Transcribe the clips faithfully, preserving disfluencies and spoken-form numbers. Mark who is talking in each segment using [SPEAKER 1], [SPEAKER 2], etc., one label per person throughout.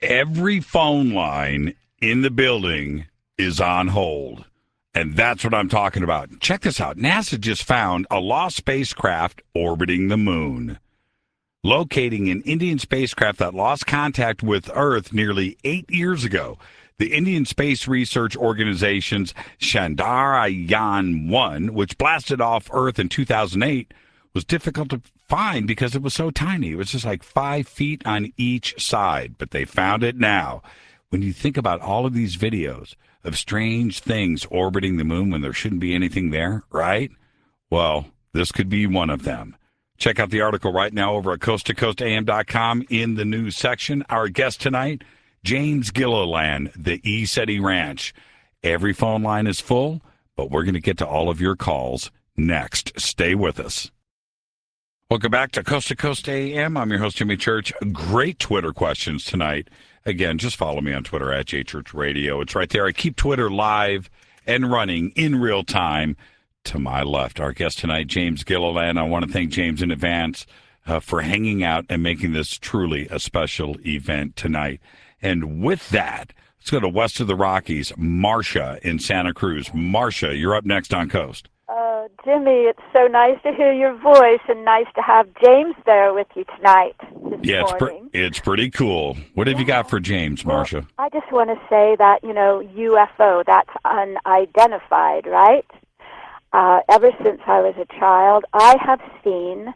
[SPEAKER 1] Every phone line in the building is on hold. And that's what I'm talking about. Check this out. NASA just found a lost spacecraft orbiting the moon, locating an Indian spacecraft that lost contact with Earth nearly eight years ago. The Indian Space Research Organization's Chandrayaan one, which blasted off Earth in two thousand eight, was difficult to find because it was so tiny. It was just like five feet on each side, but they found it now. When you think about all of these videos of strange things orbiting the moon when there shouldn't be anything there, right? Well, this could be one of them. Check out the article right now over at coast to coast a m dot com in the news section. Our guest tonight, James Gilliland, the ECETI Ranch. Every phone line is full, but we're going to get to all of your calls next. Stay with us. Welcome back to Coast to Coast A M. I'm your host, Jimmy Church. Great Twitter questions tonight. Again, just follow me on Twitter at J Church Radio. It's right there. I keep Twitter live and running in real time. To my left, our guest tonight, James Gilliland. I want to thank James in advance uh, for hanging out and making this truly a special event tonight. And with that, let's go to west of the Rockies, Marcia in Santa Cruz. Marcia, you're up next on Coast.
[SPEAKER 2] Uh, Jimmy, it's so nice to hear your voice and nice to have James there with you tonight this
[SPEAKER 1] yeah, it's,
[SPEAKER 2] morning.
[SPEAKER 1] Pre- it's pretty cool. What have yeah. you got for James, Marcia?
[SPEAKER 2] Well, I just want to say that, you know, U F O, that's unidentified, right? Uh, ever since I was a child, I have seen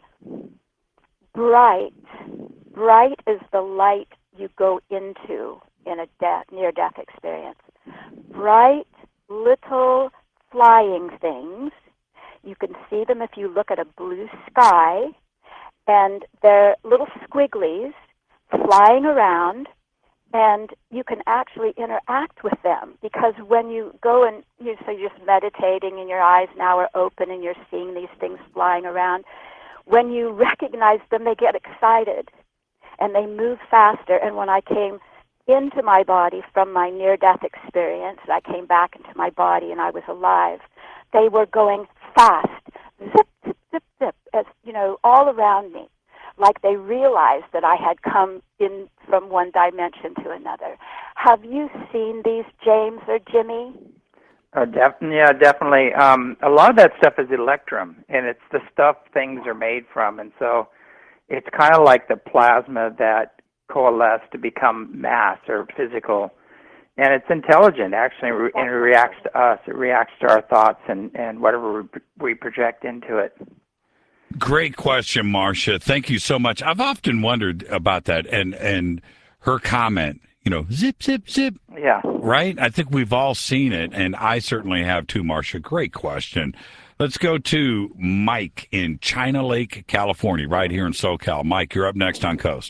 [SPEAKER 2] bright, bright as the light you go into in a death, near-death experience. Bright, little flying things. You can see them if you look at a blue sky, and they're little squigglies flying around, and you can actually interact with them because when you go and you so you're just meditating and your eyes now are open and you're seeing these things flying around, when you recognize them, they get excited and they move faster. And when I came into my body from my near-death experience, I came back into my body and I was alive, they were going fast, zip, zip, zip, zip, as you know, all around me, like they realized that I had come in from one dimension to another. Have you seen these, James or Jimmy?
[SPEAKER 3] Uh, def- yeah, definitely. Um, a lot of that stuff is electrum, and it's the stuff things are made from, and so it's kind of like the plasma that coalesced to become mass or physical, and it's intelligent, actually, and it reacts to us. It reacts to our thoughts and, and whatever we, we project into it.
[SPEAKER 1] Great question, Marcia. Thank you so much. I've often wondered about that and, and her comment, you know, zip, zip, zip.
[SPEAKER 3] Yeah.
[SPEAKER 1] Right? I think we've all seen it, and I certainly have too, Marcia. Great question. Let's go to Mike in China Lake, California, right here in SoCal. Mike, you're up next on Coast.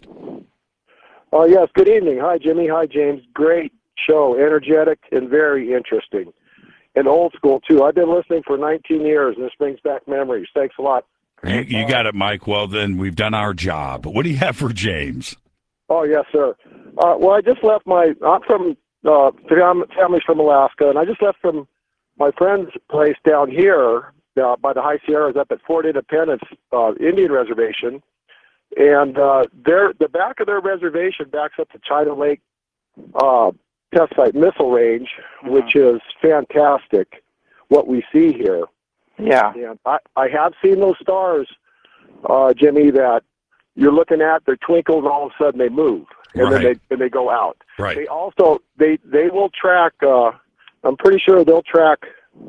[SPEAKER 4] Oh, yes. Good evening. Hi, Jimmy. Hi, James. Great show. Energetic and very interesting. And old school, too. I've been listening for nineteen years, and this brings back memories. Thanks a lot.
[SPEAKER 1] You, you got it, Mike. Well, then we've done our job. What do you have for James?
[SPEAKER 4] Oh, yes, sir. Uh, well, I just left my, I'm from, uh, family's from Alaska, and I just left from my friend's place down here uh, by the High Sierras up at Fort Independence uh, Indian Reservation. And uh, their, the back of their reservation backs up to China Lake uh, Test Site Missile Range, mm-hmm. which is fantastic, what we see here.
[SPEAKER 3] Yeah.
[SPEAKER 4] And I, I have seen those stars, uh, Jimmy, that you're looking at, they're twinkle, and all of a sudden they move, and
[SPEAKER 1] right.
[SPEAKER 4] then they and they go out.
[SPEAKER 1] Right.
[SPEAKER 4] They also, they, they will track, uh, I'm pretty sure they'll track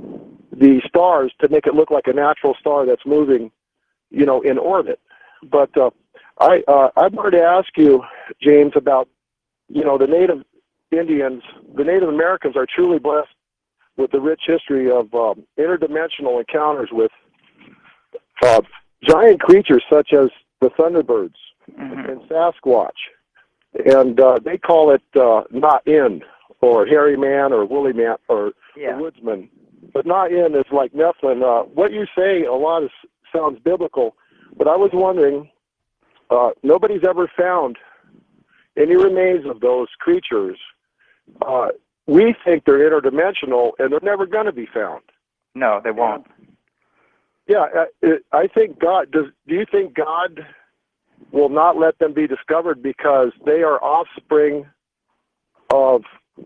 [SPEAKER 4] the stars to make it look like a natural star that's moving, you know, in orbit. But uh, I, uh, I wanted to ask you, James, about, you know, the Native Indians, the Native Americans are truly blessed with the rich history of um, interdimensional encounters with uh, giant creatures such as the Thunderbirds mm-hmm. and Sasquatch. And uh, they call it uh, Not-In, or Hairy Man, or Woolly Man, or
[SPEAKER 3] yeah.
[SPEAKER 4] the Woodsman. But Not-In is like Nephilim. Uh, what you say a lot is, sounds biblical, but I was wondering, uh, nobody's ever found any remains of those creatures. Uh, we think they're interdimensional, and they're never going to be found.
[SPEAKER 3] No, they won't.
[SPEAKER 4] And, yeah, I, I think God, does, do you think God will not let them be discovered because they are offspring of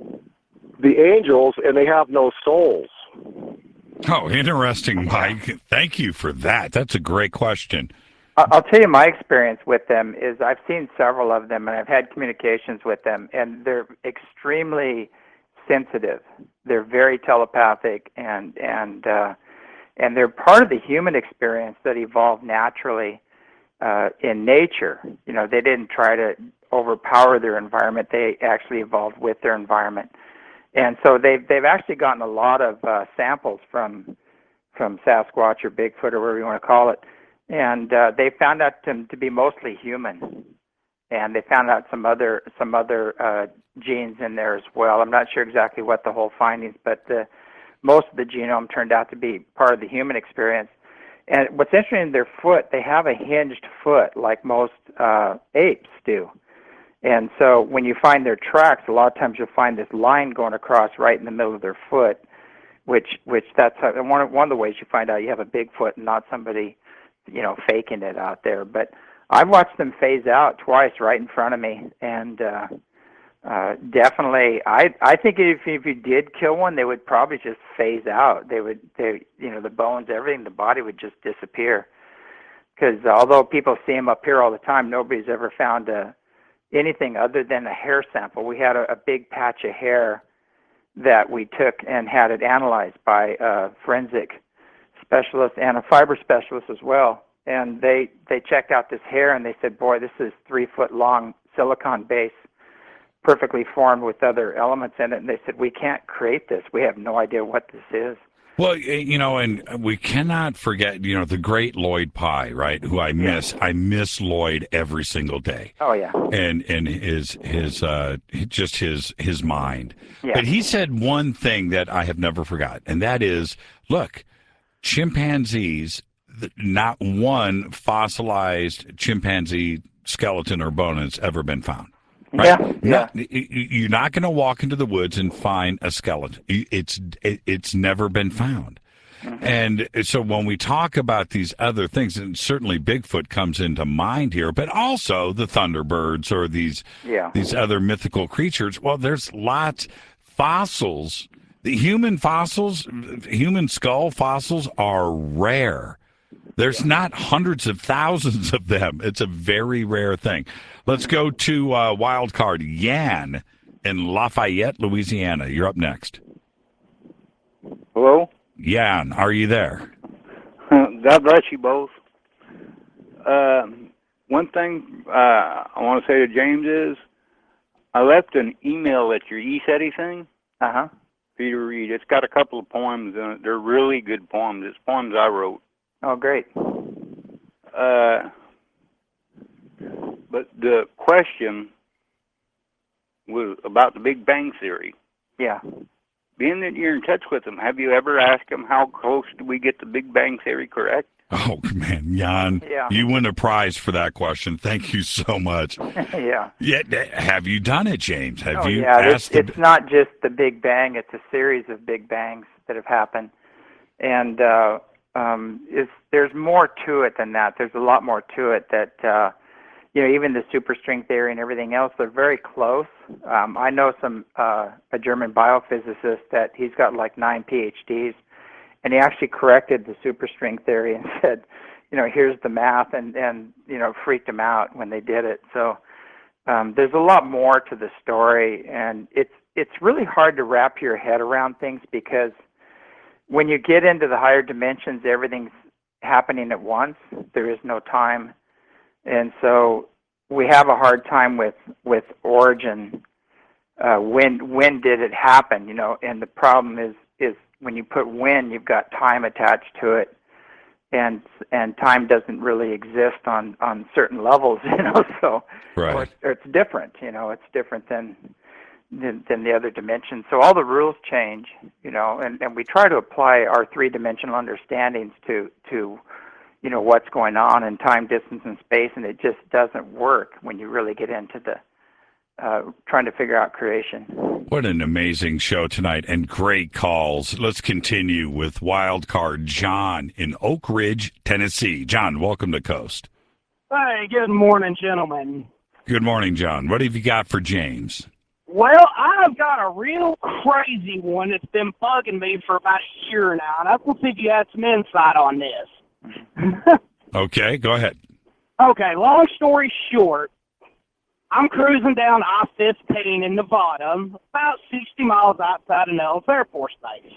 [SPEAKER 4] the angels, and they have no souls.
[SPEAKER 1] Oh, interesting, Mike. Thank you for that. That's a great question.
[SPEAKER 3] I'll tell you my experience with them is I've seen several of them, and I've had communications with them, and they're extremely sensitive. They're very telepathic, and and uh, and they're part of the human experience that evolved naturally uh, in nature. You know, they didn't try to overpower their environment. They actually evolved with their environment. And so they've they've actually gotten a lot of uh, samples from from Sasquatch or Bigfoot or whatever you want to call it, and uh, they found out them to be mostly human, and they found out some other some other uh, genes in there as well. I'm not sure exactly what the whole findings, but the, most of the genome turned out to be part of the human experience. And what's interesting, their foot, they have a hinged foot like most uh, apes do. And so when you find their tracks, a lot of times you'll find this line going across right in the middle of their foot, which which that's how, one of, one of the ways you find out you have a big foot and not somebody, you know, faking it out there. But I've watched them phase out twice right in front of me, and uh, uh, definitely, I I think if if you did kill one, they would probably just phase out. They would, they you know, the bones, everything, the body would just disappear. Because although people see them up here all the time, nobody's ever found a anything other than a hair sample. We had a, a big patch of hair that we took and had it analyzed by a forensic specialist and a fiber specialist as well. And they, they checked out this hair and they said, boy, this is three foot long silicon base, perfectly formed with other elements in it. And they said, we can't create this. We have no idea what this is.
[SPEAKER 1] Well, you know, and we cannot forget, you know, the great Lloyd Pye, right? Who I miss. I miss Lloyd every single day.
[SPEAKER 3] Oh yeah.
[SPEAKER 1] And and his his uh just his his mind.
[SPEAKER 3] Yeah.
[SPEAKER 1] But he said one thing that I have never forgot, and that is, look, chimpanzees, not one fossilized chimpanzee skeleton or bone has ever been found. Right?
[SPEAKER 3] Yeah, yeah.
[SPEAKER 1] Not, you're not going to walk into the woods and find a skeleton. It's it's never been found. Mm-hmm. And so when we talk about these other things, and certainly Bigfoot comes into mind here, but also the Thunderbirds or these
[SPEAKER 3] yeah.
[SPEAKER 1] these other mythical creatures. Well, there's lots fossils. The human fossils, human skull fossils are rare. There's not hundreds of thousands of them. It's a very rare thing. Let's go to uh, wild card Yan in Lafayette, Louisiana. You're up next.
[SPEAKER 5] Hello?
[SPEAKER 1] Yan, are you there?
[SPEAKER 5] God bless you both. Uh, one thing uh, I want to say to James is I left an email at your eSETI thing
[SPEAKER 3] Uh-huh.
[SPEAKER 5] for you to read. It's got a couple of poems in it. They're really good poems. It's poems I wrote.
[SPEAKER 3] Oh, great.
[SPEAKER 5] Uh, but the question was about the Big Bang Theory.
[SPEAKER 3] Yeah.
[SPEAKER 5] Being that you're in touch with them, have you ever asked them how close do we get the Big Bang Theory correct?
[SPEAKER 1] Oh, man, Jan,
[SPEAKER 3] Yeah.
[SPEAKER 1] you win a prize for that question. Thank you so much.
[SPEAKER 3] Yeah.
[SPEAKER 1] Yeah, have you done it, James? Have
[SPEAKER 3] Oh,
[SPEAKER 1] you
[SPEAKER 3] yeah. It's,
[SPEAKER 1] asked the-
[SPEAKER 3] it's not just the Big Bang. It's a series of Big Bangs that have happened. And uh, um, it's, there's more to it than that. There's a lot more to it that, uh, you know, even the superstring theory and everything else, they're very close. Um, I know some, uh, a German biophysicist that he's got like nine P H Ds, and he actually corrected the superstring theory and said, you know, here's the math, and, and you know, freaked him out when they did it. So um, there's a lot more to the story, and it's it's really hard to wrap your head around things because when you get into the higher dimensions, everything's happening at once. There is no time. And so we have a hard time with, with origin. Uh, when when did it happen? You know, and the problem is is when you put when, you've got time attached to it, and and time doesn't really exist on, on certain levels. You know, so
[SPEAKER 1] Right.
[SPEAKER 3] or, or it's different. You know, it's different than, than than the other dimensions. So all the rules change. You know, and, and we try to apply our three dimensional understandings to to you know, what's going on in time, distance, and space, and it just doesn't work when you really get into the uh, trying to figure out creation.
[SPEAKER 1] What an amazing show tonight, and great calls. Let's continue with wild card John in Oak Ridge, Tennessee. John, welcome to Coast.
[SPEAKER 6] Hi, good morning, gentlemen.
[SPEAKER 1] Good morning, John. What have you got for James?
[SPEAKER 6] Well, I've got a real crazy one that's been bugging me for about a year now, and I want to see if you had some insight on this.
[SPEAKER 1] Okay, go ahead.
[SPEAKER 6] Okay, long story short, I'm cruising down I fifteen in Nevada, about sixty miles outside of Nellis Air Force Base.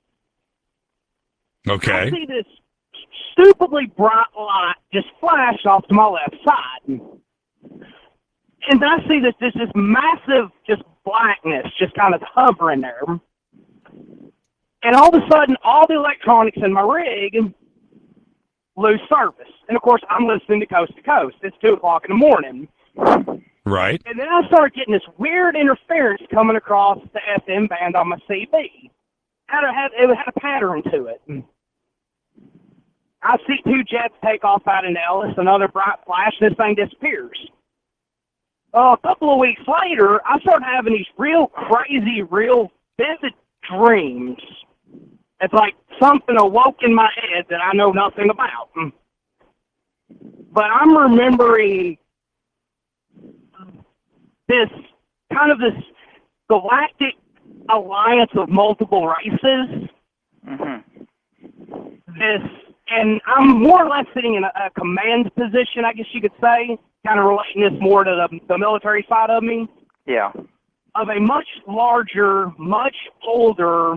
[SPEAKER 1] Okay.
[SPEAKER 6] I see this stupidly bright light just flash off to my left side. And then I see this, this, this massive just blackness just kind of hovering there. And all of a sudden, all the electronics in my rig lose service. And, of course, I'm listening to Coast to Coast. It's two o'clock in the morning.
[SPEAKER 1] Right.
[SPEAKER 6] And then I started getting this weird interference coming across the F M band on my C B. Had a, had, it had a pattern to it. I see two jets take off out of Nellis, another bright flash, and this thing disappears. Uh, a couple of weeks later, I started having these real crazy, real vivid dreams. It's like something awoke in my head that I know nothing about. But I'm remembering this kind of this galactic alliance of multiple races.
[SPEAKER 3] Mm-hmm.
[SPEAKER 6] This, and I'm more or less sitting in a, a command position, I guess you could say, kind of relating this more to the, the military side of me.
[SPEAKER 3] Yeah.
[SPEAKER 6] Of a much larger, much older,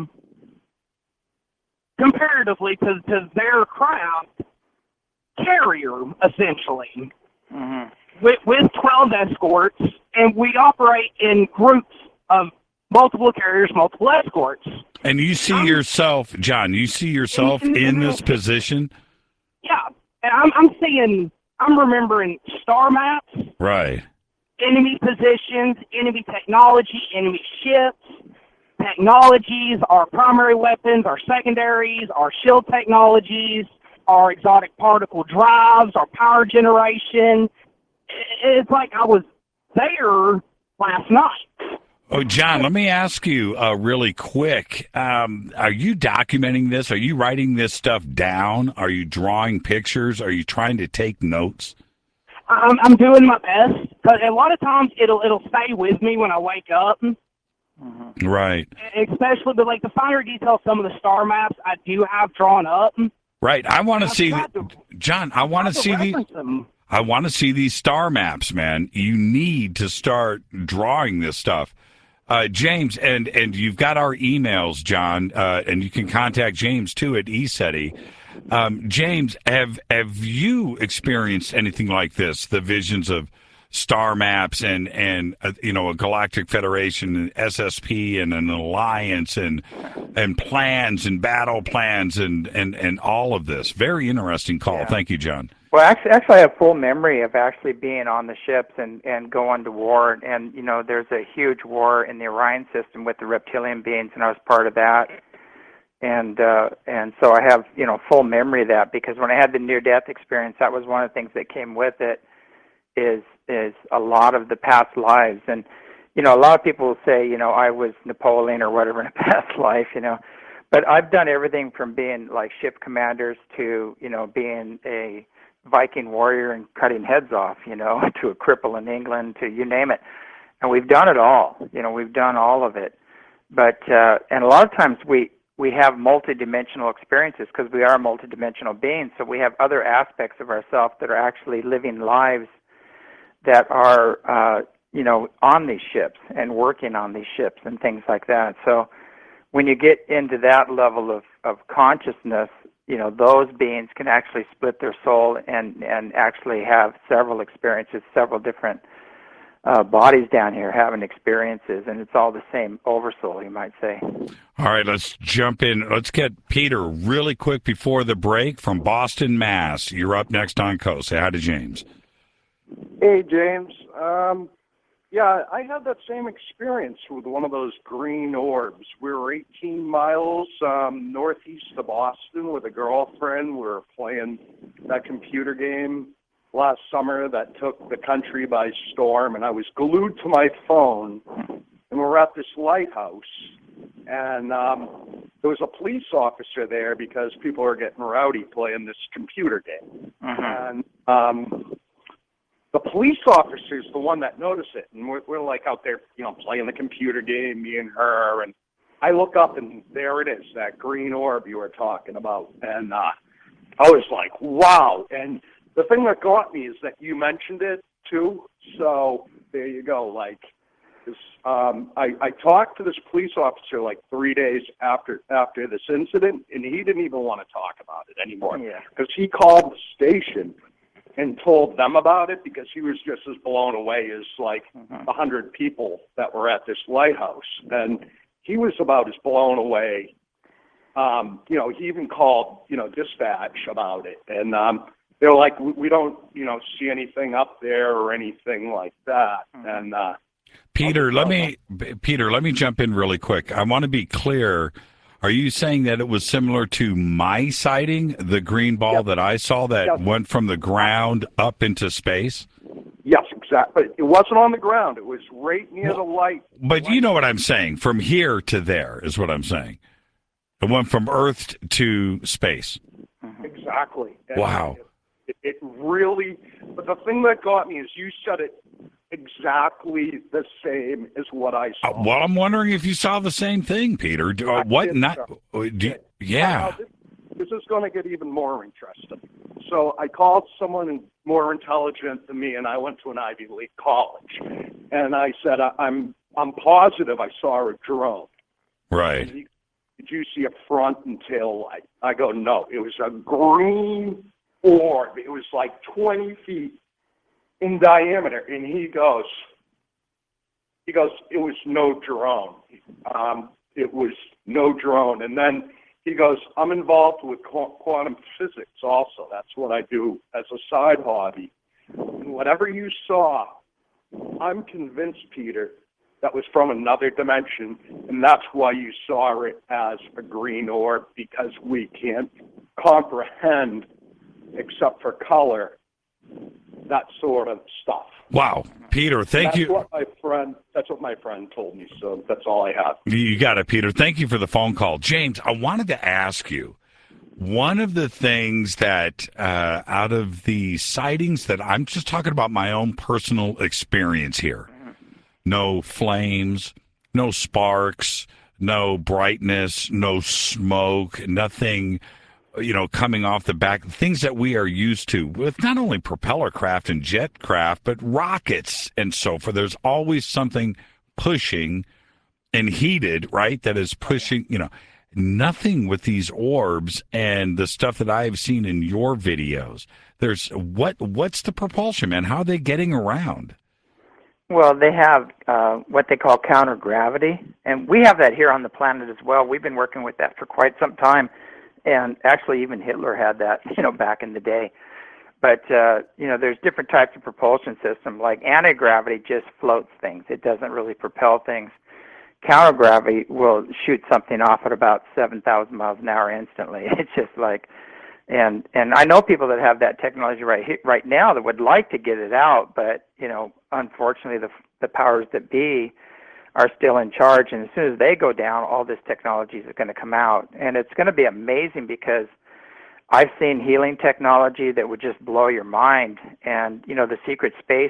[SPEAKER 6] comparatively to, to their craft, carrier, essentially,
[SPEAKER 3] Mm-hmm.
[SPEAKER 6] with, with twelve escorts, and we operate in groups of multiple carriers, multiple escorts.
[SPEAKER 1] And you see
[SPEAKER 6] I'm,
[SPEAKER 1] yourself, John, you see yourself in, in this position?
[SPEAKER 6] Yeah. And I'm, I'm seeing, I'm remembering star maps.
[SPEAKER 1] Right.
[SPEAKER 6] Enemy positions, enemy technology, enemy ships, technologies, our primary weapons, our secondaries, our shield technologies, our exotic particle drives, our power generation. It's like I was there last night.
[SPEAKER 1] Oh, John, let me ask you uh, really quick. Um, are you documenting this? Are you writing this stuff down? Are you drawing pictures? Are you trying to take notes?
[SPEAKER 6] I'm, I'm doing my best, because a lot of times it'll it'll stay with me when I wake up.
[SPEAKER 3] Mm-hmm.
[SPEAKER 1] Right.
[SPEAKER 6] Especially, but like the finer details, some of the star maps I do have drawn up.
[SPEAKER 1] Right. I want to
[SPEAKER 6] I've
[SPEAKER 1] see,
[SPEAKER 6] tried
[SPEAKER 1] the,
[SPEAKER 6] to-
[SPEAKER 1] John, I want
[SPEAKER 6] I've
[SPEAKER 1] to see
[SPEAKER 6] tried to
[SPEAKER 1] these.
[SPEAKER 6] reference them.
[SPEAKER 1] I want to see these star maps, man. You need to start drawing this stuff. Uh, James, and, and you've got our emails, John, uh, and you can contact James, too, at ECETI. Um, James, have have you experienced anything like this, the visions of star maps and, and uh, you know, a galactic federation, and S S P, and an alliance, and and plans and battle plans and, and, and all of this? Very interesting call.
[SPEAKER 3] Yeah.
[SPEAKER 1] Thank you, John.
[SPEAKER 3] Well, actually, actually, I have full memory of actually being on the ships and, and going to war. And, you know, there's a huge war in the Orion system with the reptilian beings, and I was part of that. And uh, and so I have, you know, full memory of that, because when I had the near-death experience, that was one of the things that came with it, is is a lot of the past lives. And, you know, a lot of people will say, you know, I was Napoleon or whatever in a past life, you know. But I've done everything from being, like, ship commanders to, you know, being a Viking warrior and cutting heads off, you know, to a cripple in England, to you name it. And we've done it all. You know, we've done all of it. But, uh, and a lot of times we, we have multidimensional experiences, because we are multidimensional beings. So we have other aspects of ourselves that are actually living lives that are, uh, you know, on these ships and working on these ships and things like that. So when you get into that level of, of consciousness, you know, those beings can actually split their soul and, and actually have several experiences, several different uh, bodies down here having experiences, and it's all the same oversoul, you might say.
[SPEAKER 1] All right, let's jump in. Let's get Peter really quick before the break from Boston, Mass. You're up next on Coast. Say hi to James.
[SPEAKER 4] Hey, James. Um, yeah, I had that same experience with one of those green orbs. We were eighteen miles um, northeast of Boston with a girlfriend. We were playing that computer game last summer that took the country by storm, and I was glued to my phone, and we're at this lighthouse, and um, there was a police officer there because people were getting rowdy playing this computer game.
[SPEAKER 3] Mm-hmm.
[SPEAKER 4] And um,
[SPEAKER 7] the police officer's the one that noticed it, and we're, we're like out there, you know, playing the computer game, me and her, and I look up, and there it is, that green orb you were talking about, and uh, I was like, wow. And the thing that got me is that you mentioned it too, so there you go. Like, this, um, I, I talked to this police officer like three days after after this incident, and he didn't even want to talk about it anymore, because he called the station and told them about it, because he was just as blown away as like a mm-hmm. hundred people that were at this lighthouse, and he was about as blown away. Um, you know, he even called, you know, dispatch about it, and um, they're like, we, we don't, you know, see anything up there or anything like that. Mm-hmm. And uh,
[SPEAKER 1] Peter, let me, Peter, let me jump in really quick. I want to be clear. Are you saying that it was similar to my sighting, the green ball
[SPEAKER 7] yep.
[SPEAKER 1] that I saw that
[SPEAKER 7] yep.
[SPEAKER 1] went from the ground up into space?
[SPEAKER 7] Yes, exactly. It wasn't on the ground. It was right near well, the light.
[SPEAKER 1] But
[SPEAKER 7] light.
[SPEAKER 1] You know what I'm saying. From here to there is what I'm saying. It went from Earth to space.
[SPEAKER 7] Exactly. And
[SPEAKER 1] wow.
[SPEAKER 7] It, it really, but the thing that got me is you said it exactly the same as what I saw.
[SPEAKER 1] Uh, well, I'm wondering if you saw the same thing, Peter. Do, uh, what not? So. Do, yeah.
[SPEAKER 7] This, this is going to get even more interesting. So I called someone more intelligent than me, and I went to an Ivy League college, and I said, I'm I'm positive I saw a drone.
[SPEAKER 1] Right.
[SPEAKER 7] He, Did you see a front and tail light? I go, no. It was a green orb. It was like twenty feet in diameter. And he goes, he goes, it was no drone. Um, it was no drone. And then he goes, I'm involved with quantum physics also. That's what I do as a side hobby. And whatever you saw, I'm convinced, Peter, that was from another dimension, and that's why you saw it as a green orb, because we can't comprehend, except for color, that sort of stuff.
[SPEAKER 1] Wow, Peter, thank
[SPEAKER 7] that's
[SPEAKER 1] you.
[SPEAKER 7] What my friend, that's what my friend told me, so that's all I have.
[SPEAKER 1] You got it, Peter. Thank you for the phone call. James, I wanted to ask you, one of the things that uh, out of the sightings that I'm just talking about my own personal experience here, no flames, no sparks, no brightness, no smoke, nothing, you know, coming off the back, things that we are used to with not only propeller craft and jet craft, but rockets and so forth. There's always something pushing and heated, right, that is pushing, you know, nothing with these orbs and the stuff that I've seen in your videos. There's what, what's the propulsion, man? How are they getting around?
[SPEAKER 3] Well, they have uh, what they call counter-gravity, and we have that here on the planet as well. We've been working with that for quite some time, and actually even Hitler had that, you know, back in the day. But, uh, you know, there's different types of propulsion system. Like anti-gravity just floats things. It doesn't really propel things. Counter-gravity will shoot something off at about seven thousand miles an hour instantly. It's just like... And and I know people that have that technology right here, right now that would like to get it out, but you know, unfortunately, the the powers that be are still in charge. And as soon as they go down, all this technology is going to come out, and it's going to be amazing because I've seen healing technology that would just blow your mind. And you know, the secret space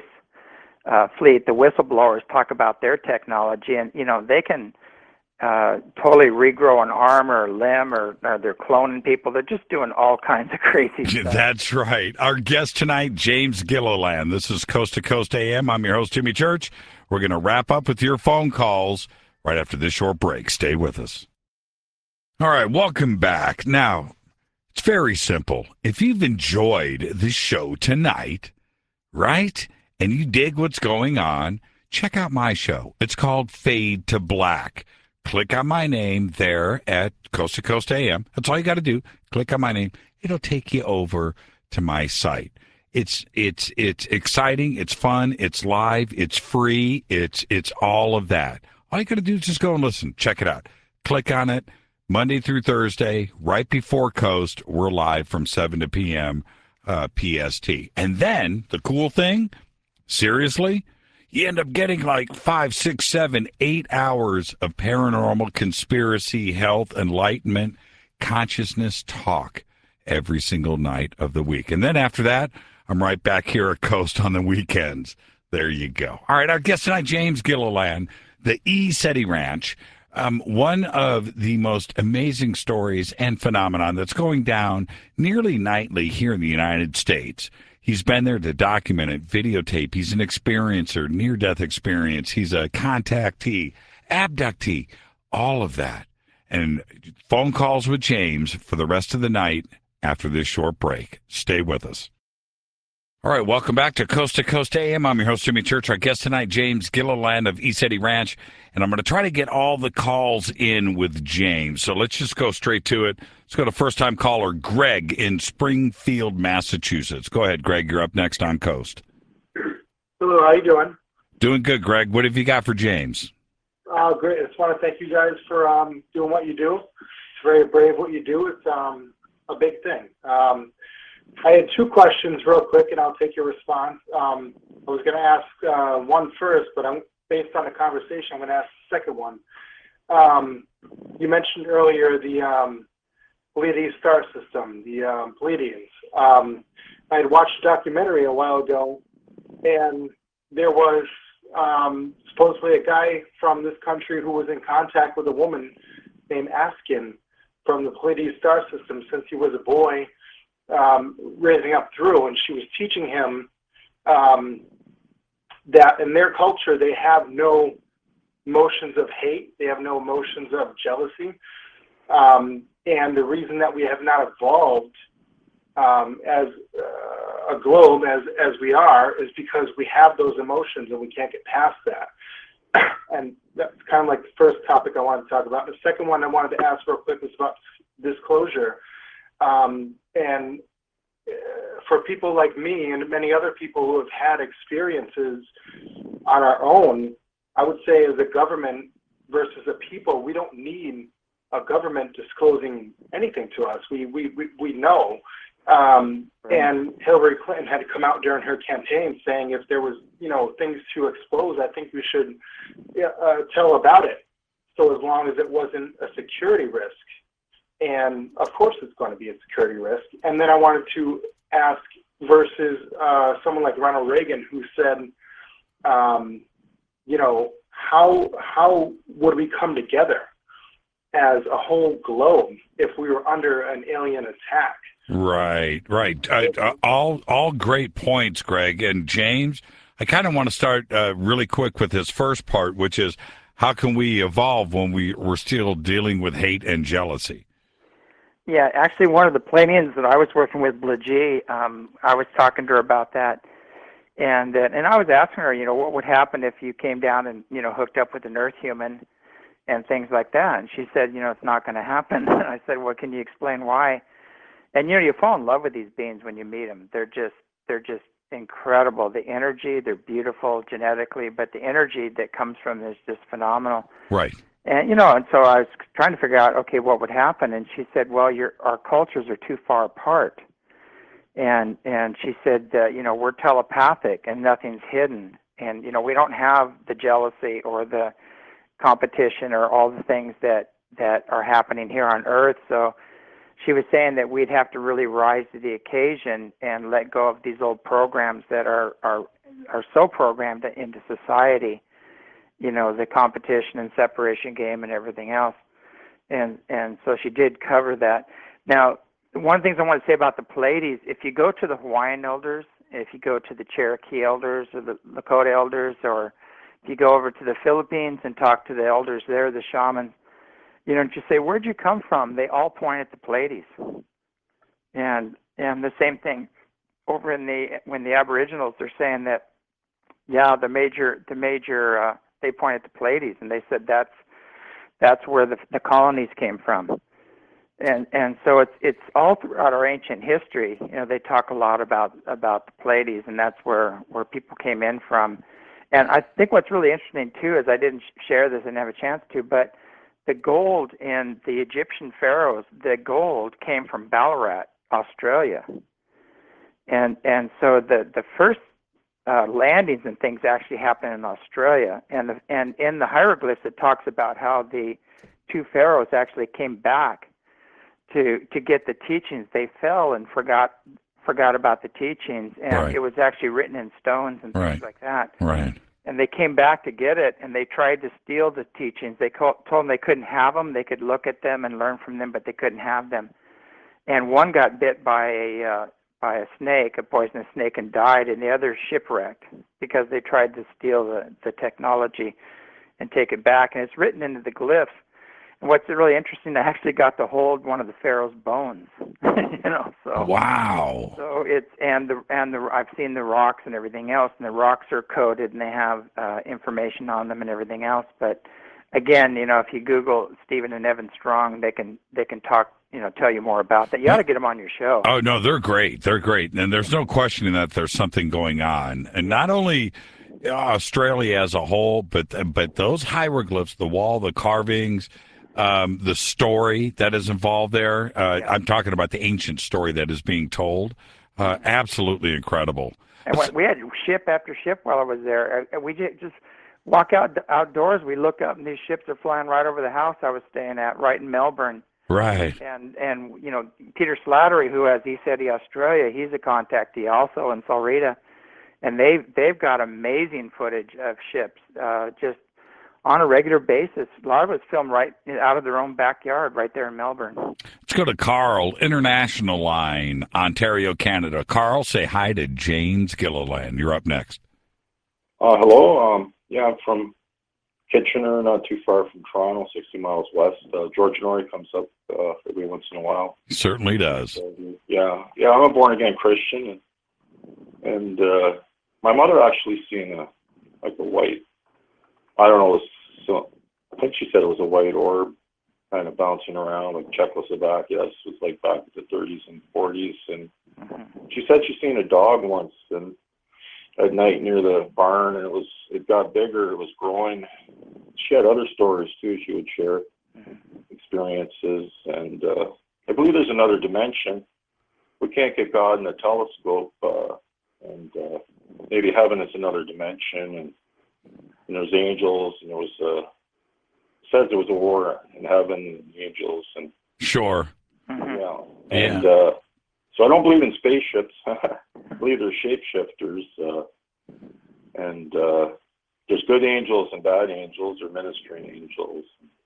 [SPEAKER 3] uh, fleet, the whistleblowers talk about their technology, and you know, they can. Uh, totally regrow an arm or a limb, or, or they're cloning people. They're just doing all kinds of crazy stuff.
[SPEAKER 1] That's right. Our guest tonight, James Gilliland. This is Coast to Coast A M. I'm your host, Jimmy Church. We're going to wrap up with your phone calls right after this short break. Stay with us. All right, welcome back. Now, it's very simple. If you've enjoyed the show tonight, right, and you dig what's going on, check out my show. It's called Fade to Black. Click on my name there at Coast to Coast A M. That's all you got to do. Click on my name. It'll take you over to my site. It's it's it's exciting. It's fun. It's live. It's free. It's it's all of that. All you got to do is just go and listen. Check it out. Click on it. Monday through Thursday, right before Coast, we're live from seven to p m Uh, P S T. And then the cool thing, seriously, you end up getting like five, six, seven, eight hours of paranormal conspiracy, health, enlightenment, consciousness talk every single night of the week. And then after that, I'm right back here at Coast on the weekends. There you go. All right, our guest tonight, James Gilliland, the ECETI Ranch. Um, one of the most amazing stories and phenomenon that's going down nearly nightly here in the United States. He's been there to document it, videotape. He's an experiencer, near-death experience. He's a contactee, abductee, all of that. And phone calls with James for the rest of the night after this short break. Stay with us. All right, welcome back to Coast to Coast A M. I'm your host, Jimmy Church. Our guest tonight, James Gilliland of ECETI Ranch, and I'm going to try to get all the calls in with James. So let's just go straight to it. Let's go to first-time caller Greg in Springfield, Massachusetts. Go ahead, Greg. You're up next on Coast.
[SPEAKER 8] Hello, how you doing?
[SPEAKER 1] Doing good, Greg. What have you got for James?
[SPEAKER 8] Uh, great. I just want to thank you guys for um, doing what you do. It's very brave what you do. It's um, a big thing. Um, I had two questions real quick, and I'll take your response. Um, I was going to ask uh, one first, but I'm based on the conversation, I'm going to ask the second one. Um, you mentioned earlier the um, Pleiades star system, the um, Pleiadians. Um, I had watched a documentary a while ago, and there was um, supposedly a guy from this country who was in contact with a woman named Askin from the Pleiades star system since he was a boy. Um, raising up through, and she was teaching him um, that in their culture they have no emotions of hate, they have no emotions of jealousy, um, and the reason that we have not evolved um, as uh, a globe as as we are is because we have those emotions and we can't get past that. And that's kind of like the first topic I wanted to talk about. The second one I wanted to ask real quick was about disclosure. Um, and uh, for people like me and many other people who have had experiences on our own, I would say as a government versus a people, we don't need a government disclosing anything to us. We we we, we know. Um, and Hillary Clinton had to come out during her campaign saying if there was, you know, things to expose, I think we should uh, tell about it. So as long as it wasn't a security risk. And of course it's going to be a security risk. And then I wanted to ask versus uh, someone like Ronald Reagan who said, um, you know, how how would we come together as a whole globe if we were under an alien attack?
[SPEAKER 1] Right, right. Uh, uh, all all great points, Greg. And James, I kind of want to start uh, really quick with this first part, which is how can we evolve when we, we're still dealing with hate and jealousy?
[SPEAKER 3] Yeah, actually, one of the Pleiadians that I was working with, Blajee, um, I was talking to her about that, and uh, and I was asking her, you know, what would happen if you came down and, you know, hooked up with an Earth human and things like that. And she said, you know, it's not going to happen. And I said, well, can you explain why? And, you know, you fall in love with these beings when you meet them. They're just they're just incredible. The energy, they're beautiful genetically, but the energy that comes from them is just phenomenal.
[SPEAKER 1] Right.
[SPEAKER 3] And, you know, and so I was trying to figure out, okay, what would happen? And she said, well, your our cultures are too far apart. And and she said, uh, you know, we're telepathic and nothing's hidden. And, you know, we don't have the jealousy or the competition or all the things that, that are happening here on Earth. So she was saying that we'd have to really rise to the occasion and let go of these old programs that are, are, are so programmed into society. You know, the competition and separation game and everything else. And and so she did cover that. Now, one of the things I want to say about the Pleiades, if you go to the Hawaiian elders, if you go to the Cherokee elders or the Lakota elders, or if you go over to the Philippines and talk to the elders there, the shamans, you know, and you say, where'd you come from? They all point at the Pleiades. And and the same thing over in the, when the Aboriginals, they're saying that, yeah, the major, the major, uh, they pointed to Pleiades, and they said that's that's where the the colonies came from, and and so it's it's all throughout our ancient history. You know, they talk a lot about about the Pleiades, and that's where where people came in from. And I think what's really interesting too is I didn't share this and have a chance to, but the gold in the Egyptian pharaohs, the gold came from Ballarat, Australia, and and so the the first Uh, landings and things actually happen in Australia, and the, and in the hieroglyphs it talks about how the two pharaohs actually came back to to get the teachings. They fell and forgot forgot about the teachings, and
[SPEAKER 1] Right.
[SPEAKER 3] it was actually written in stones and things
[SPEAKER 1] Right.
[SPEAKER 3] like that.
[SPEAKER 1] Right.
[SPEAKER 3] And they came back to get it, and they tried to steal the teachings. They called, told them they couldn't have them. They could look at them and learn from them, but they couldn't have them. And one got bit by a uh, by a snake, a poisonous snake, and died, and the other shipwrecked because they tried to steal the, the technology and take it back. And it's written into the glyphs. And what's really interesting, I actually got to hold one of the pharaoh's bones. you know, so
[SPEAKER 1] Wow.
[SPEAKER 3] so it's and the and the I've seen the rocks and everything else, and the rocks are coded and they have uh, information on them and everything else. But again, you know, if you Google Stephen and Evan Strong, they can they can talk, you know, tell you more about that. You ought to get them on your show.
[SPEAKER 1] Oh no, they're great. They're great, and there's no questioning that there's something going on, and not only uh, Australia as a whole, but but those hieroglyphs, the wall, the carvings. Um, the story that is involved there. Uh,
[SPEAKER 3] Yeah.
[SPEAKER 1] I'm talking about the ancient story that is being told. Uh, absolutely incredible.
[SPEAKER 3] And when, we had ship after ship while I was there. Uh, We ju- just walk out outdoors. We look up, and these ships are flying right over the house I was staying at, right in Melbourne.
[SPEAKER 1] Right.
[SPEAKER 3] And and you know, Peter Slattery, who has ECETI Australia, he's a contactee also in Salrita, and they they've got amazing footage of ships. Uh, just on a regular basis. A lot of it's filmed right out of their own backyard, right there in Melbourne.
[SPEAKER 1] Let's go to Carl, International Line, Ontario, Canada. Carl, say hi to James Gilliland. You're up next.
[SPEAKER 9] Uh, hello. Um, yeah, I'm from Kitchener, not too far from Toronto, sixty miles west. Uh, George Norrie comes up uh, every once in a while.
[SPEAKER 1] Certainly does.
[SPEAKER 9] So, yeah, yeah. I'm a born-again Christian, and, and uh, my mother actually seen a like a white. I don't know. It was, so I think she said it was a white orb, kind of bouncing around like Czechoslovakia. This was like back in the thirties and forties, and she said she seen a dog once, and at night near the barn, and it was it got bigger. It was growing. She had other stories too. She would share experiences, and uh, I believe there's another dimension. We can't get God in a telescope, uh, and uh, maybe heaven is another dimension, and, and there's angels, and there was a says there was a war in heaven, and angels, and
[SPEAKER 1] Sure.
[SPEAKER 9] yeah,
[SPEAKER 1] Yeah.
[SPEAKER 9] and uh, so I don't believe in spaceships. I believe they're shapeshifters, uh, and uh, there's good angels and bad angels, or ministering angels.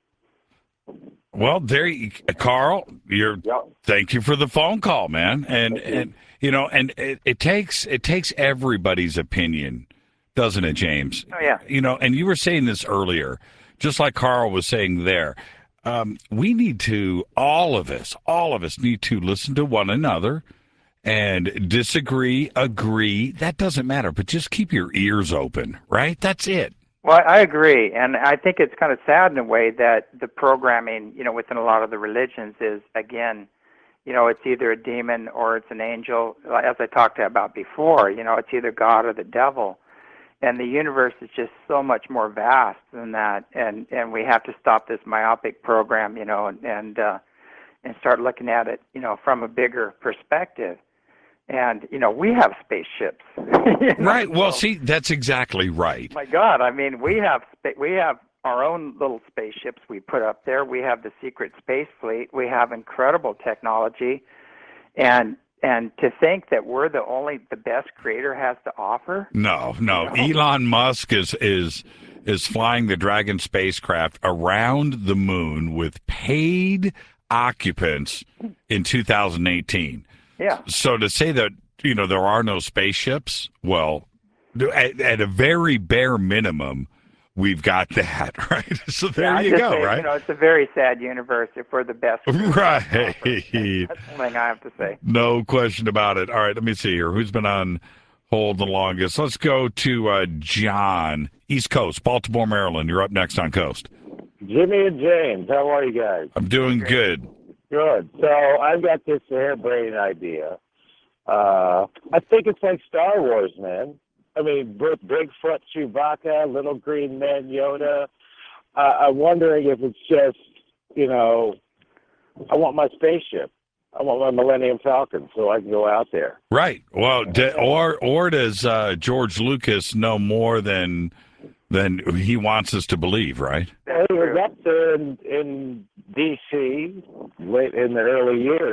[SPEAKER 1] Well, there, you, Carl. You're.
[SPEAKER 9] Yeah.
[SPEAKER 1] Thank you for the phone call, man. And and you know, and it, it takes it takes everybody's opinion, doesn't it, James?
[SPEAKER 3] Oh, yeah.
[SPEAKER 1] You know, and you were saying this earlier, just like Carl was saying there. Um, we need to, all of us, all of us need to listen to one another and disagree, agree. That doesn't matter, but just keep your ears open, right? That's it.
[SPEAKER 3] Well, I agree, and I think it's kind of sad in a way that the programming, you know, within a lot of the religions is, again, you know, it's either a demon or it's an angel. As I talked about before, you know, it's either God or the devil. And the universe is just so much more vast than that, and, and we have to stop this myopic program, you know, and and, uh, and start looking at it, you know, from a bigger perspective. And you know, we have spaceships. you know?
[SPEAKER 1] Right. Well,
[SPEAKER 3] So,
[SPEAKER 1] see, that's exactly right.
[SPEAKER 3] my God, I mean, we have spa- we have our own little spaceships we put up there. We have the secret space fleet. We have incredible technology, and. And to think that we're the only, the best creator has to offer.
[SPEAKER 1] No, no.
[SPEAKER 3] No.
[SPEAKER 1] Elon Musk is is is flying the Dragon spacecraft around the moon with paid occupants in two thousand eighteen.
[SPEAKER 3] Yeah.
[SPEAKER 1] So to say that, you know, there are no spaceships, well, at, at a very bare minimum, we've got that, right? So there
[SPEAKER 3] yeah, I
[SPEAKER 1] you
[SPEAKER 3] just
[SPEAKER 1] go,
[SPEAKER 3] say,
[SPEAKER 1] right?
[SPEAKER 3] You know, it's a very sad universe if we're the best.
[SPEAKER 1] Right.
[SPEAKER 3] That's the thing I have to say.
[SPEAKER 1] No question about it. All right, let me see here. Who's been on hold the longest? Let's go to uh, John, East Coast, Baltimore, Maryland. You're up next on Coast.
[SPEAKER 10] Jimmy and James, how are you guys?
[SPEAKER 1] I'm doing good.
[SPEAKER 10] Good. So I've got this harebrained idea. Uh, I think it's like Star Wars, man. I mean, Big- Bigfoot, Chewbacca, Little Green Man, Yoda. Uh, I'm wondering if it's just, you know, I want my spaceship. I want my Millennium Falcon so I can go out there.
[SPEAKER 1] Right. Well, d- or or does uh, George Lucas know more than than he wants us to believe? Right.
[SPEAKER 10] He was up there in, in D C late in the early years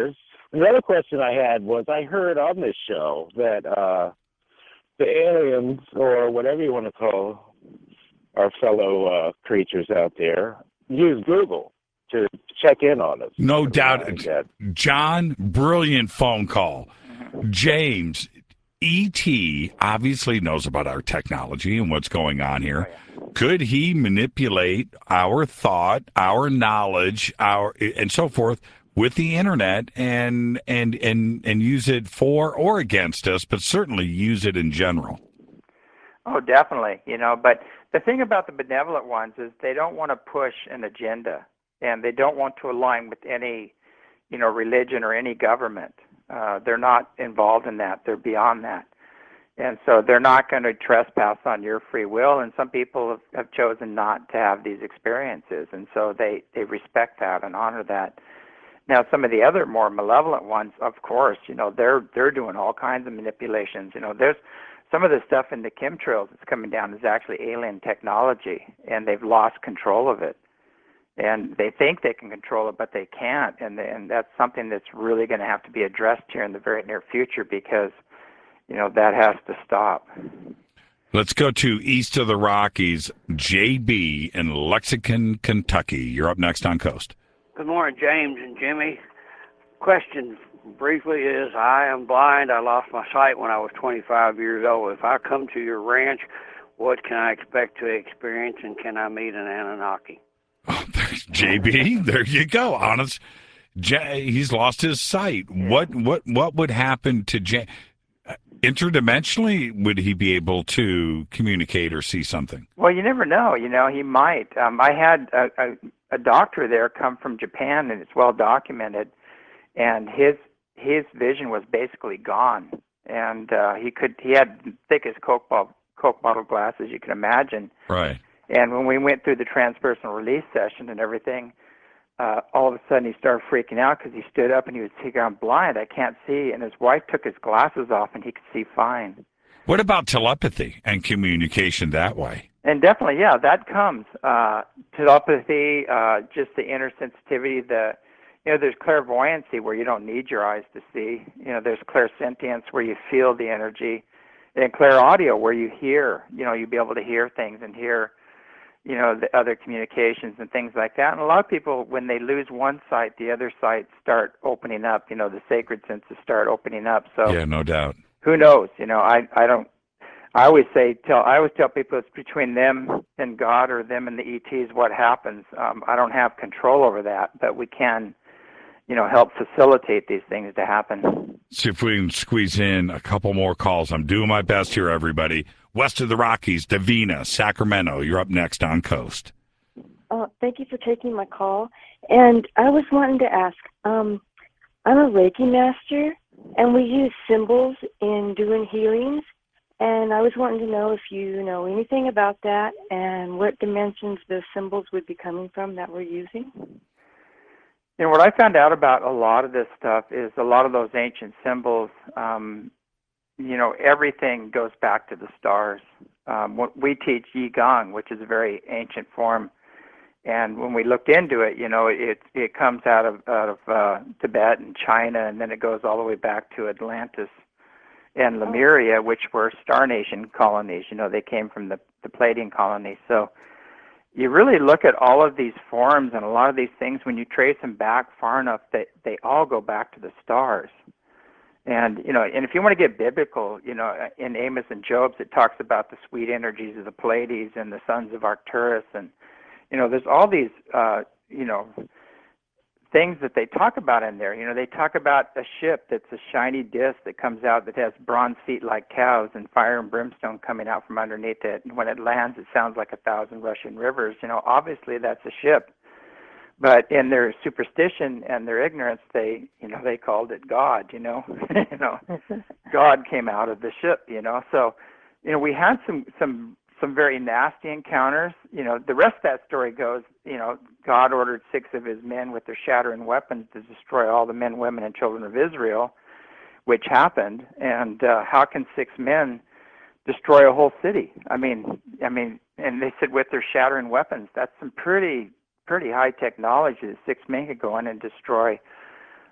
[SPEAKER 10] The other question I had was I heard on this show that uh, the aliens, or whatever you want to call our fellow uh, creatures out there, use Google to check in on us.
[SPEAKER 1] No doubt.
[SPEAKER 10] That.
[SPEAKER 1] John, brilliant phone call. James, E T obviously knows about our technology and what's going on here. Could he manipulate our thought, our knowledge, our and so forth with the internet and and and and use it for or against us, but certainly use it in general?
[SPEAKER 3] Oh, definitely. You know, but the thing about the benevolent ones is they don't want to push an agenda, and they don't want to align with any, you know, religion or any government. Uh, they're not involved in that. They're beyond that. And so they're not going to trespass on your free will, and some people have, have chosen not to have these experiences, and so they, they respect that and honor that. Now, some of the other more malevolent ones, of course, you know, they're they're doing all kinds of manipulations. You know, there's some of the stuff in the chemtrails that's coming down is actually alien technology, and they've lost control of it. And they think they can control it, but they can't, and and that's something that's really going to have to be addressed here in the very near future because, you know, that has to stop.
[SPEAKER 1] Let's go to east of the Rockies. J B in Lexington, Kentucky. You're up next on Coast.
[SPEAKER 11] Good morning, James and Jimmy. Question briefly is, I am blind. I lost my sight when I was twenty-five years old. If I come to your ranch, what can I expect to experience, and can I meet an Anunnaki?
[SPEAKER 1] Oh, J B, there you go. Honest, J, he's lost his sight. Yeah. What what what would happen to J? Interdimensionally, would he be able to communicate or see something?
[SPEAKER 3] Well, you never know. You know, he might. Um, I had a, a, a doctor there come from Japan, and it's well documented. And his his vision was basically gone, and uh, he could he had thick as Coke bottle, Coke bottle glasses you can imagine.
[SPEAKER 1] Right.
[SPEAKER 3] And when we went through the transpersonal release session and everything, uh, all of a sudden he started freaking out because he stood up and he was saying, "I'm blind, I can't see." And his wife took his glasses off and he could see fine.
[SPEAKER 1] What about telepathy and communication that way?
[SPEAKER 3] And definitely, yeah, that comes. Uh, telepathy, uh, just the inner sensitivity, the, you know, there's clairvoyancy where you don't need your eyes to see. You know, there's clairsentience where you feel the energy, and clairaudio where you hear, you know, you'll be able to hear things and hear, you know, the other communications and things like that. And a lot of people, when they lose one sight, the other sights start opening up, you know, the sacred senses start opening up. So
[SPEAKER 1] yeah, no doubt.
[SPEAKER 3] Who knows? You know, I, I don't, I always say, tell, I always tell people it's between them and God or them and the E Ts what happens. Um, I don't have control over that, but we can, you know, help facilitate these things to happen.
[SPEAKER 1] See if we can squeeze in a couple more calls. I'm doing my best here, everybody. West of the Rockies, Davina, Sacramento. You're up next on Coast.
[SPEAKER 12] Uh, thank you for taking my call. And I was wanting to ask, um, I'm a Reiki master, and we use symbols in doing healings. And I was wanting to know if you know anything about that and what dimensions the symbols would be coming from that we're using.
[SPEAKER 3] You know, what I found out about a lot of this stuff is a lot of those ancient symbols, um, you know, everything goes back to the stars. Um, we teach Qigong, which is a very ancient form, and when we looked into it, you know, it it comes out of out of uh, Tibet and China, and then it goes all the way back to Atlantis and Lemuria, which were Star Nation colonies. You know, they came from the the Pleiadian colonies. So you really look at all of these forms and a lot of these things, when you trace them back far enough, they they all go back to the stars. And, you know, and if you want to get biblical, you know, in Amos and Jobs, it talks about the sweet energies of the Pleiades and the sons of Arcturus. And, you know, there's all these, uh, you know, things that they talk about in there. You know, they talk about a ship that's a shiny disc that comes out that has bronze feet like cows and fire and brimstone coming out from underneath it. And when it lands, it sounds like a thousand rushing rivers. You know, obviously that's a ship. But in their superstition and their ignorance, they, you know, they called it God, you know. you know, God came out of the ship, you know. So, you know, we had some, some, some very nasty encounters. You know, the rest of that story goes, you know, God ordered six of his men with their shattering weapons to destroy all the men, women, and children of Israel, which happened. And uh, how can six men destroy a whole city? I mean, I mean, and they said with their shattering weapons. That's some pretty... pretty high technology that six men could go in and destroy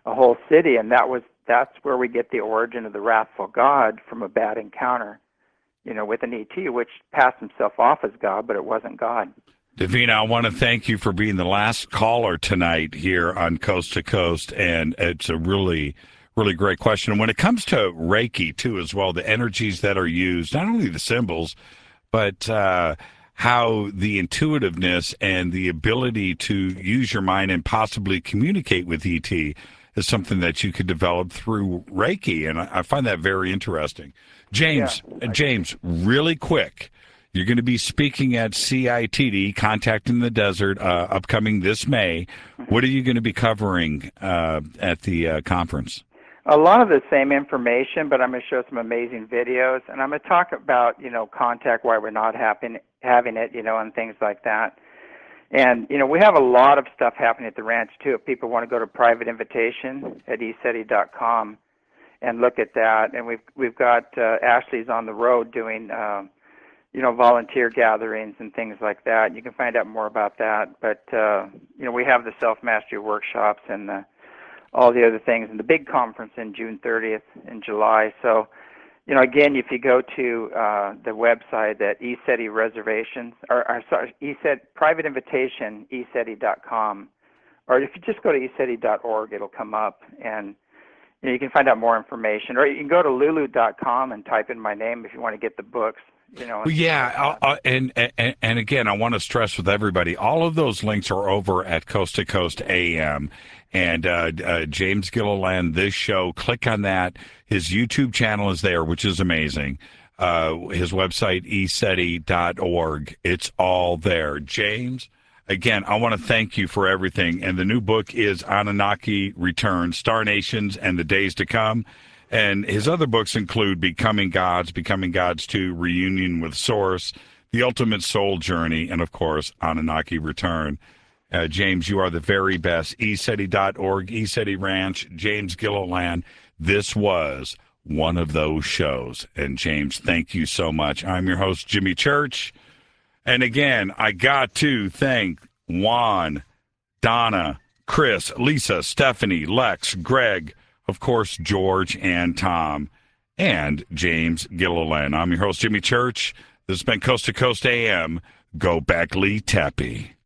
[SPEAKER 3] a whole city, and that was that's where we get the origin of the wrathful God from a bad encounter, you know, with an E T, which passed himself off as God, but it wasn't God.
[SPEAKER 1] Davina, I want to thank you for being the last caller tonight here on Coast to Coast, and it's a really, really great question. And when it comes to Reiki, too, as well, the energies that are used, not only the symbols, but uh, how the intuitiveness and the ability to use your mind and possibly communicate with E T is something that you could develop through Reiki, and I, I find that very interesting. James, yeah, James, really quick. You're going to be speaking at C I T D, Contact in the Desert, uh, upcoming this May. What are you going to be covering uh, at the uh, conference?
[SPEAKER 3] A lot of the same information, but I'm going to show some amazing videos, and I'm going to talk about, you know, contact, why we're not happen, having it, you know, and things like that. And, you know, we have a lot of stuff happening at the ranch, too. If people want to go to private invitation at e seti dot com and look at that. And we've, we've got uh, Ashley's on the road doing um, you know, volunteer gatherings and things like that. You can find out more about that. But, uh, you know, we have the self-mastery workshops and the, all the other things, and the big conference in June thirtieth in July. So, you know, again, if you go to uh, the website at E SETI Reservations, or, or sorry, E SETI, private invitation, e seti dot com, or if you just go to e seti dot org, it'll come up, and you know, you can find out more information. Or you can go to lulu dot com and type in my name if you want to get the books. You know,
[SPEAKER 1] well, yeah, uh, and, and and again, I want to stress with everybody, all of those links are over at Coast to Coast A M, and uh, uh, James Gilliland, this show, click on that. His YouTube channel is there, which is amazing. Uh, his website, e seti dot org, it's all there. James, again, I want to thank you for everything, and the new book is Anunnaki Return, Star Nations and the Days to Come. And his other books include Becoming Gods, Becoming Gods two, Reunion with Source, The Ultimate Soul Journey, and, of course, Anunnaki Return. Uh, James, you are the very best. e seti dot org, eSeti Ranch, James Gilliland. This was one of those shows. And, James, thank you so much. I'm your host, Jimmy Church. And, again, I got to thank Juan, Donna, Chris, Lisa, Stephanie, Lex, Greg, of course, George and Tom, and James Gilliland. I'm your host, Jimmy Church. This has been Coast to Coast A M. Go Beckley Teppy.